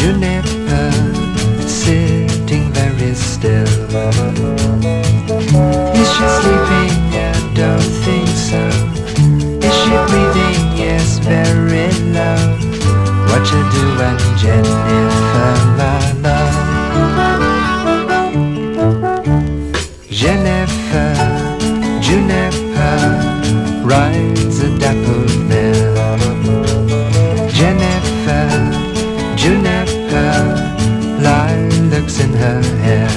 Juniper, sitting very still. Is she sleeping? I don't think so. Is she breathing? Yes, very low. What you doing, Jennifer, my love? Jennifer, Juniper, rides a dapple mare. Jennifer, Juniper, lilacs in her hair.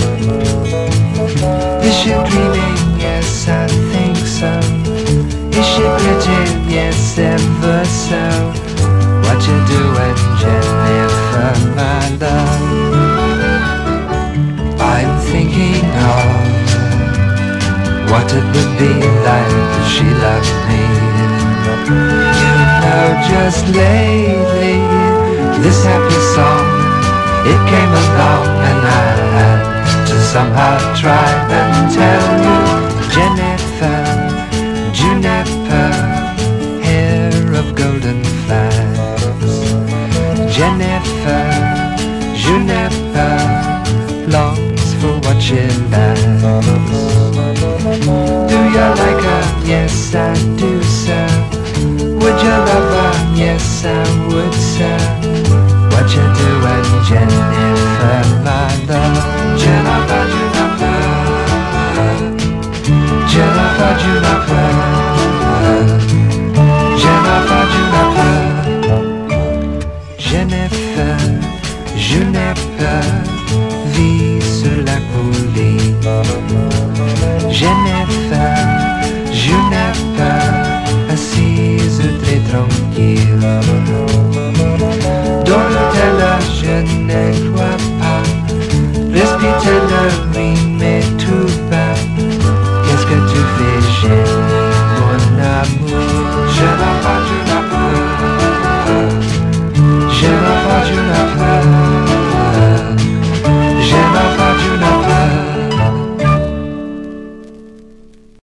Is she dreaming? Yes, I think so. Is she pretty? Yes, ever so. What you doing, Jennifer, my love? I'm thinking of what it would be like if she loved me. You know, just lately, this happy song, it came along and I had to somehow try and tell you. Jennifer, Juniper, hair of golden flags. Jennifer, Juniper, longs for what she lacks. Do you like her? Yes, I do, sir. Would you love her? Yes, I would, sir. What you doing, Jennifer, my love? Jennifer, Juniper, Jennifer, Juniper, Jennifer, Juniper, Jennifer, Juniper, vit sur la colline. Jennifer, Juniper, assise très tranquille. Dans l'hôtel, je ne crois pas.